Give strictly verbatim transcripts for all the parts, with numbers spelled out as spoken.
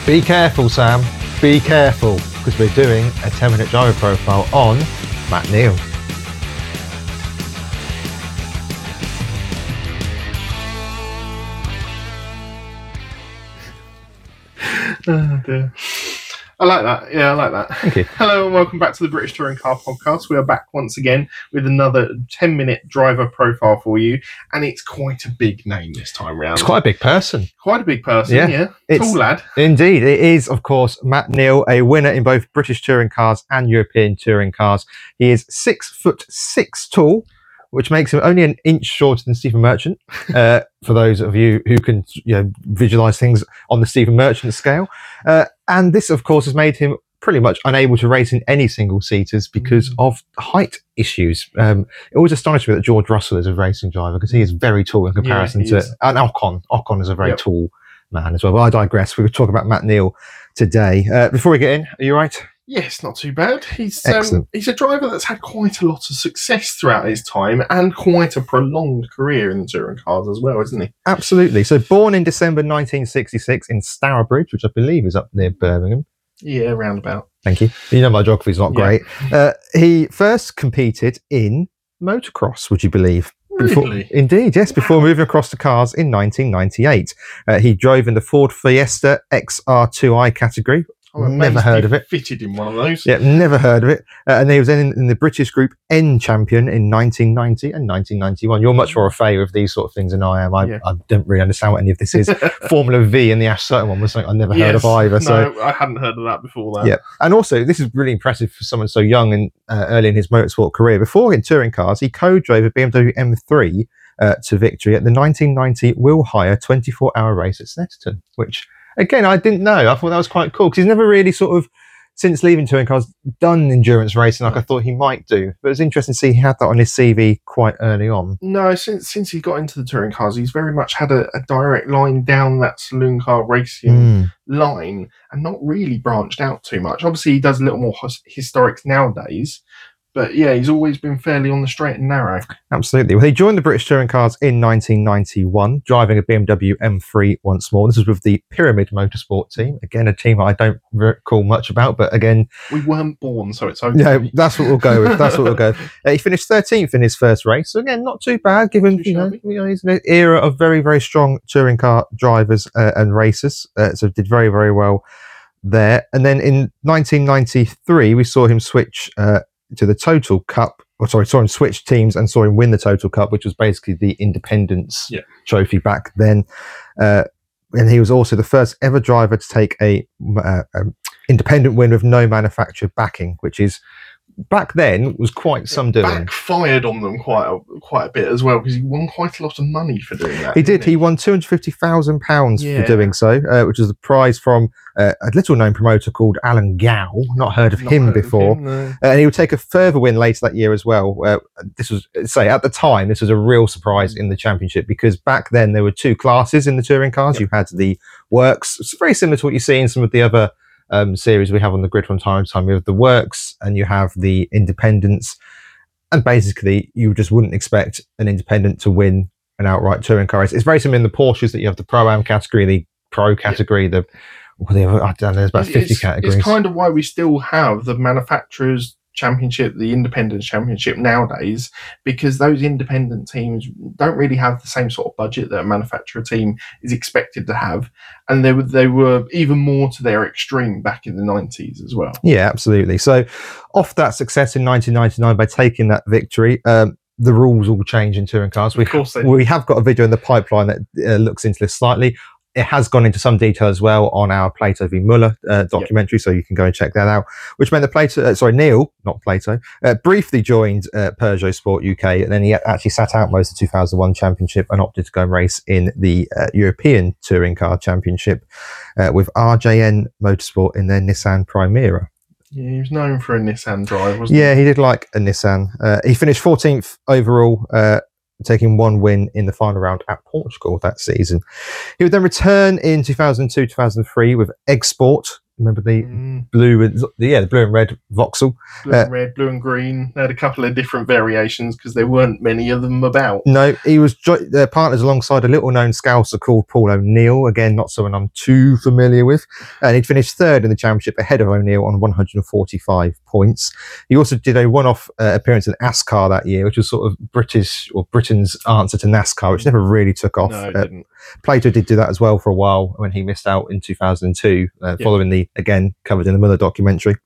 Be careful, Sam. Be careful, because we're doing a ten minute driver profile on Matt Neal. Oh dear. I like that. Yeah, I like that. Thank you. Hello and welcome back to the British Touring Car Podcast. We are back once again with another ten minute driver profile for you, and it's quite a big name this time round. It's quite a big person. Quite a big person, yeah. yeah. It's, Tall lad. Indeed. It is, of course, Matt Neal, a winner in both British touring cars and European touring cars. He is six foot six tall, which makes him only an inch shorter than Stephen Merchant, uh, for those of you who can you know, visualise things on the Stephen Merchant scale. Uh, and this, of course, has made him pretty much unable to race in any single-seaters because mm. of height issues. Um, it always astonished me that George Russell is a racing driver because he is very tall in comparison yeah, to... Is. And Ocon. Ocon is a very yep. tall man as well. But I digress. We were talking about Matt Neal today. Uh, before we get in, are you all right? Yes, not too bad. He's um, he's a driver that's had quite a lot of success throughout his time and quite a prolonged career in the touring cars as well, isn't he? Absolutely. So born in December nineteen sixty-six in Stourbridge, which I believe is up near Birmingham. Yeah, roundabout. Thank you. You know my geography's not yeah. great. Uh, he first competed in motocross, would you believe? Before, really? Indeed, yes. Wow. Before moving across to cars in nineteen ninety-eight. Uh, he drove in the Ford Fiesta X R two i category. Oh, never heard of it. Fitted in one of those. Yeah, never heard of it. Uh, and he was in, in the British Group N champion in nineteen ninety and nineteen ninety-one. You're much more a favour of these sort of things than I am. I, yeah. I don't really understand what any of this is. Formula V and the Ash Sutton one was something I never yes. heard of either. So no, I hadn't heard of that before that. Yeah, and also this is really impressive for someone so young and uh, early in his motorsport career. Before in touring cars, he co-drove a B M W M three uh, to victory at the nineteen ninety Will Hire twenty-four hour race at Snetterton, which again I didn't know. I thought that was quite cool because he's never really sort of, since leaving touring cars, done endurance racing like I thought he might do. But it's interesting to see he had that on his C V quite early on. No, since since he got into the touring cars, he's very much had a, a direct line down that saloon car racing mm. line and not really branched out too much. Obviously, he does a little more his- historics nowadays. But yeah, he's always been fairly on the straight and narrow. Absolutely. Well, he joined the British Touring Cars in nineteen ninety-one, driving a B M W M three once more. This was with the Pyramid Motorsport team. Again, a team I don't recall much about, but again... We weren't born, so it's okay. No, that's what we'll go with. That's what we'll go with. Uh, he finished thirteenth in his first race. So again, not too bad, given you know, you know, he's in an era of very, very strong touring car drivers uh, and racers. Uh, so did very, very well there. And then in nineteen ninety-three, we saw him switch... Uh, to the Total Cup, or sorry, saw him switch teams and saw him win the Total Cup, which was basically the Independence yeah. trophy back then. Uh, and he was also the first ever driver to take a, uh, a independent win with no manufacturer backing, which is back then was quite some doing. Backfired on them quite a, quite a bit as well because he won quite a lot of money for doing that. He did. He? he won two hundred fifty thousand pounds yeah. for doing so, uh, which is the prize from uh, a little known promoter called Alan Gow. Not heard of Not him heard before. Of him, no. uh, and he would take a further win later that year as well. Uh, this was, say, at the time, this was a real surprise in the championship because back then there were two classes in the touring cars. Yep. You had the Works. It's very similar to what you see in some of the other Um, series we have on the grid from time to time. You have the Works and you have the Independents, and basically you just wouldn't expect an independent to win an outright touring car race. It's very similar in the Porsches that you have the Pro-Am category, the Pro category, yeah. the well, I don't know, there's about it's, fifty it's, categories. It's kind of why we still have the manufacturers championship, the independence championship nowadays, because those independent teams don't really have the same sort of budget that a manufacturer team is expected to have, and they were they were even more to their extreme back in the nineties as well. Yeah, absolutely. So off that success in nineteen ninety-nine by taking that victory, um, the rules all change in touring cars. We, of course they do. We have got a video in the pipeline that uh, looks into this slightly. It has gone into some detail as well on our Plato v Muller uh, documentary, yep. so you can go and check that out. Which meant that Plato, uh, sorry, Neal, not Plato, uh, briefly joined uh, Peugeot Sport U K, and then he actually sat out most of the two thousand one championship and opted to go and race in the uh, European Touring Car Championship uh, with R J N Motorsport in their Nissan Primera. Yeah, he was known for a Nissan drive, wasn't yeah, he? Yeah, he did like a Nissan. Uh, he finished fourteenth overall, uh, taking one win in the final round at Portugal that season. He would then return in two thousand two, two thousand three with Egg Sport Remember the Mm. blue and yeah, the blue and red Vauxhall. Blue Uh, and red, blue and green. They had a couple of different variations because there weren't many of them about. No, he was jo- uh, partners alongside a little-known Scouser called Paul O'Neill. Again, not someone I'm too familiar with. And he'd finished third in the championship ahead of O'Neill on one hundred forty-five points. He also did a one-off uh, appearance in ASCAR that year, which was sort of British or Britain's answer to NASCAR, which never really took off. No, it Uh, didn't. Plato did do that as well for a while when he missed out in two thousand two, uh, Yeah. following the, again, covered in the Muller documentary.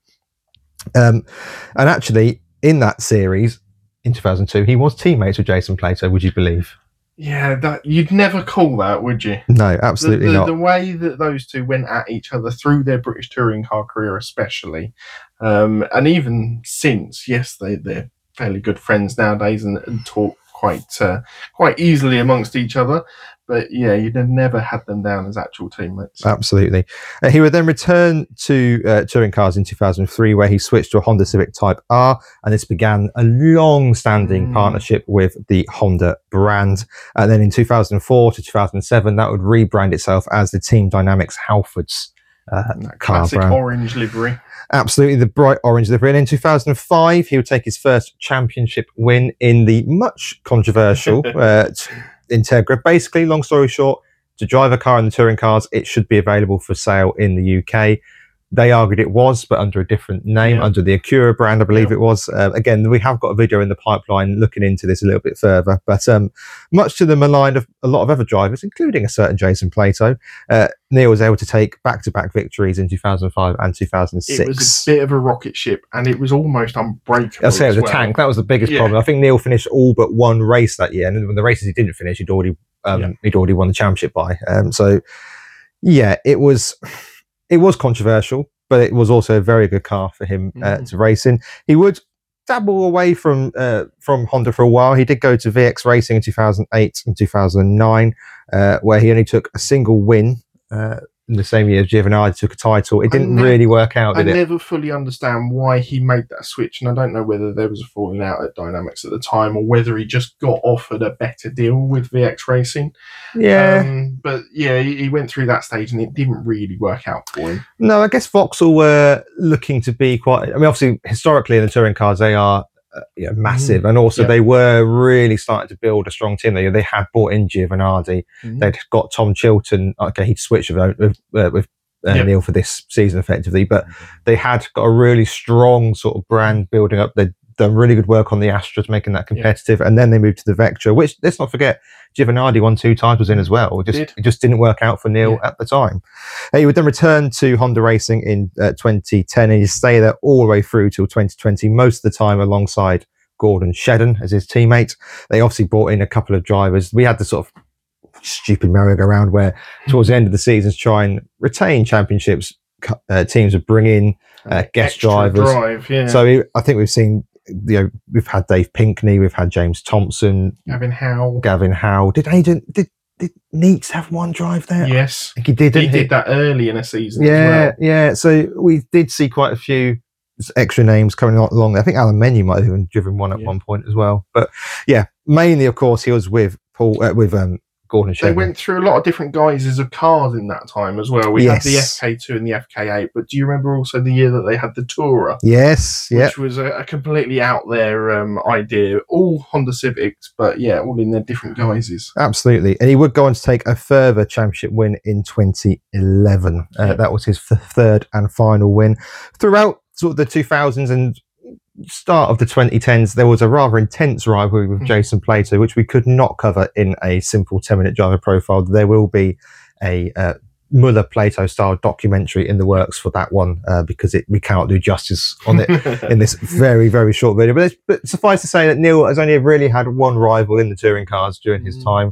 Um, and actually, in that series, in two thousand two, he was teammates with Jason Plato, would you believe? Yeah, that you'd never call that, would you? No, The, absolutely the, not. the way that those two went at each other through their British touring car career, especially, um, and even since, yes, they they're fairly good friends nowadays and, and talk quite uh, quite easily amongst each other. But yeah, you'd have never had them down as actual teammates. Absolutely. Uh, he would then return to uh, touring cars in two thousand three, where he switched to a Honda Civic Type R, and this began a long-standing Mm. partnership with the Honda brand. And then in two thousand four to two thousand seven, that would rebrand itself as the Team Dynamics Halfords uh, That car classic brand. orange livery. Absolutely, the bright orange livery. And in two thousand five, he would take his first championship win in the much controversial uh, t- Integra. Basically, long story short, to drive a car in the touring cars, it should be available for sale in the U K. They argued it was, but under a different name, Yeah. under the Acura brand, I believe Yeah. it was. Uh, again, we have got a video in the pipeline looking into this a little bit further. But um, much to the malign of a lot of other drivers, including a certain Jason Plato, uh, Neil was able to take back-to-back victories in two thousand five and two thousand six. It was a bit of a rocket ship, and it was almost unbreakable. I'll say it was as a well. tank. That was the biggest Yeah. problem. I think Neil finished all but one race that year, and then the races he didn't finish, he'd already um, Yeah. he'd already won the championship by. Um, so, yeah, it was it was controversial, but it was also a very good car for him uh, Mhm. to race in. He would dabble away from uh, from Honda for a while. He did go to V X Racing in two thousand eight and two thousand nine, uh, where he only took a single win. Uh, in the same year, Giovinazzi took a title. It I didn't ne- really work out, I did it? never fully understand why he made that switch, and I don't know whether there was a falling out at Dynamics at the time or whether he just got offered a better deal with V X Racing. Yeah. Um, but yeah, he, he went through that stage and it didn't really work out for him. No, I guess Vauxhall were looking to be quite. I mean, obviously, historically in the touring cars, they are uh, you know, massive, and also Yeah. they were really starting to build a strong team. They they had brought in Giovinazzi, Mhm. they'd got Tom Chilton. Okay, he'd switched with with, uh, with uh, Yeah. Neil for this season effectively, but they had got a really strong sort of brand building up. They'd done really good work on the Astras, making that competitive, and then they moved to the Vectra, which let's not forget, Giovinazzi won two titles in as well. It just Did. it just didn't work out for Neil Yeah. at the time. He would then return to Honda Racing in uh, twenty ten, and he stayed there all the way through till twenty twenty, most of the time alongside Gordon Shedden as his teammate. They obviously brought in a couple of drivers. We had the sort of stupid merry-go-round where towards the end of the seasons try and retain championships, uh, teams would bring in uh, guest Extra drivers. Drive, yeah. So I think we've seen, you know, we've had Dave Pinkney, we've had James Thompson, Gavin Howe. Gavin Howe. Did Aidan, did, did Neats have one drive there? Yes. I think he did, He didn't did that early in a season Yeah, as well. yeah. So we did see quite a few extra names coming along. I think Alan Menu might have even driven one at Yeah. one point as well. But yeah, mainly, of course, he was with Paul, uh, with um, Gordon They Shedden. went through a lot of different guises of cars in that time as well. We Yes. had the F K two and the F K eight, but do you remember also the year that they had the Tourer? Yes, yeah, Which was a, a completely out there um, idea. All Honda Civics, but yeah, all in their different guises. absolutely. And he would go on to take a further championship win in twenty eleven. Uh, Yeah. That was his th- third and final win. Throughout sort of the two thousands and start of the twenty tens, there was a rather intense rivalry with Mhm. Jason Plato, which we could not cover in a simple ten minute driver profile. There will be a uh, Muller Plato style documentary in the works for that one uh, because it, we cannot do justice on it in this very, very short video. But, it's, but suffice to say that Neil has only really had one rival in the touring cars during his Mm. time.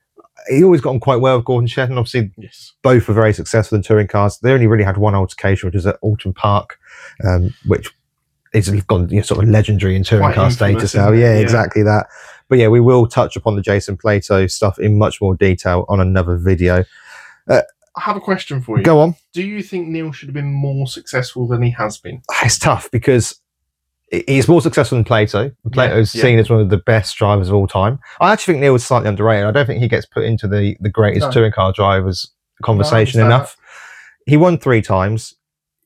He always got on quite well with Gordon Shedden. Obviously, Yes. both were very successful in touring cars. They only really had one altercation, which was at Alton Park, um, which is gone, you know, sort of legendary in touring Quite car infamous, status now. isn't it? Yeah, Yeah. exactly that. But yeah, we will touch upon the Jason Plato stuff in much more detail on another video. I have a question for you. Go on. Do you think Neil should have been more successful than he has been? It's tough because he's more successful than Plato. Plato's yeah. seen as one of the best drivers of all time. I actually think Neil was slightly underrated. I don't think he gets put into the, the greatest No. touring car drivers conversation understand enough. He won three times.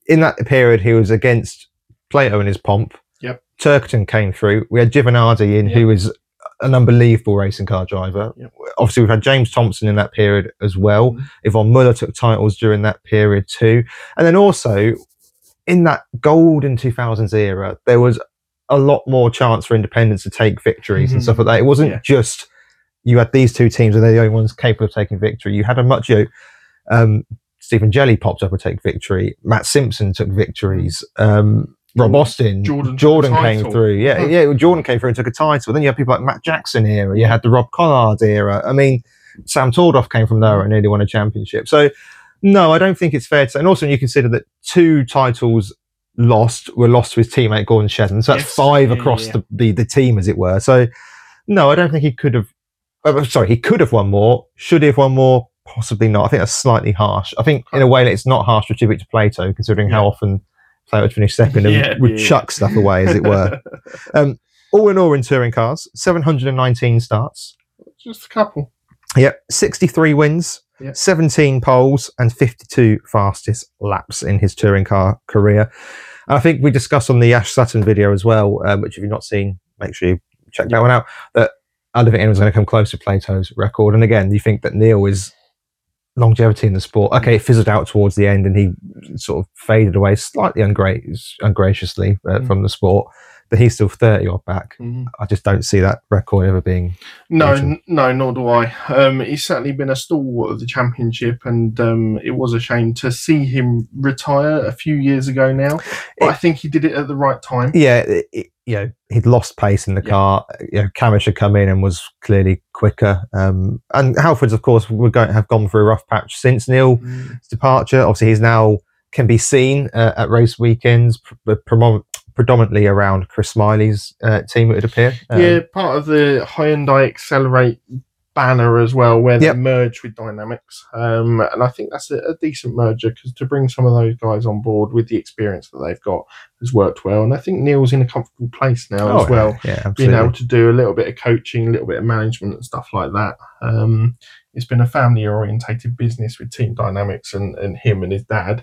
in that period, he was against Plato in his pomp. Yep. Turkerton came through. We had Giovanardi in, Yep. who was an unbelievable racing car driver. Yep. Obviously, we've had James Thompson in that period as well. Mhm. Yvonne Muller took titles during that period too. And then also, in that golden two thousands era, there was a lot more chance for independents to take victories and Mhm. stuff like that. It wasn't Yeah. just you had these two teams and they're the only ones capable of taking victory. You had a much, you know, um, Stephen Jelly popped up and take victory. Matt Simpson took victories. Um, Rob Austin, Jordan Jordan, took a came title. through. Yeah, yeah, Jordan came through and took a title. Then you had people like Matt Jackson era. You had the Rob Collard era. I mean, Sam Tordoff came from there and nearly won a championship. So, no, I don't think it's fair to say. And also, when you consider that two titles lost were lost to his teammate Gordon Shedden. So that's Yes. five Yeah, across yeah, The, the the team, as it were. So, no, I don't think he could have. Oh, sorry, he could have won more. Should he have won more? Possibly not. I think that's slightly harsh. I think, in a way, that it's not harsh to attribute to Plato, considering Yeah. how often Plato would finish second and Yeah, would yeah, chuck yeah. stuff away, as it were. Um, all in all, in touring cars, seven hundred nineteen starts. Just a couple. Yep, sixty-three wins, Yep. seventeen poles, and fifty-two fastest laps in his touring car career. And I think we discussed on the Ash Sutton video as well, um, which if you've not seen, make sure you check that one out, that I don't think anyone's going to come close to Plato's record. And again, you think that Neil is longevity in the sport. Okay, it fizzled out towards the end and he sort of faded away slightly ungra- ungraciously uh, Mm. from the sport, but he's still thirty odd back. Mhm. I just don't see that record ever being No, Awesome. n- no, nor do I. Um, he's certainly been a stalwart of the championship, and um, it was a shame to see him retire a few years ago now. But It- I think he did it at the right time. yeah, it, it- you know, he'd lost pace in the Yeah. car. You know, Camish had come in and was clearly quicker. Um, and Halfords, of course, were going to have gone through a rough patch since Neil's Mm. departure. Obviously, he's now can be seen uh, at race weekends, pr- pr- predominantly around Chris Smiley's uh, team, it would appear. Um, Yeah, part of the Hyundai Accelerate banner as well, where Yep. they merge with Dynamics. Um, and I think that's a, a decent merger, because to bring some of those guys on board with the experience that they've got has worked well. And I think Neil's in a comfortable place now oh, as well, Yeah, being absolutely. able to do a little bit of coaching, a little bit of management and stuff like that. Um, it's been a family orientated business with Team Dynamics and, and him and his dad.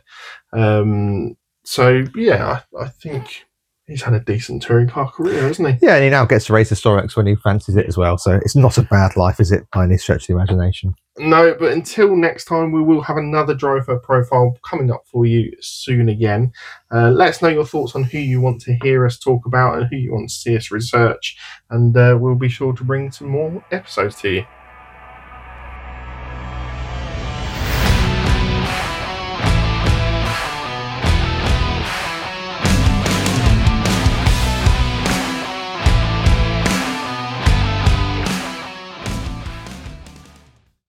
Um, so, yeah, I, I think he's had a decent touring car career, hasn't he? Yeah, and he now gets to race Historics when he fancies it as well. So it's not a bad life, is it, by any stretch of the imagination? No, but until next time, we will have another driver profile coming up for you soon again. Uh, let us know your thoughts on who you want to hear us talk about and who you want to see us research, and uh, we'll be sure to bring some more episodes to you.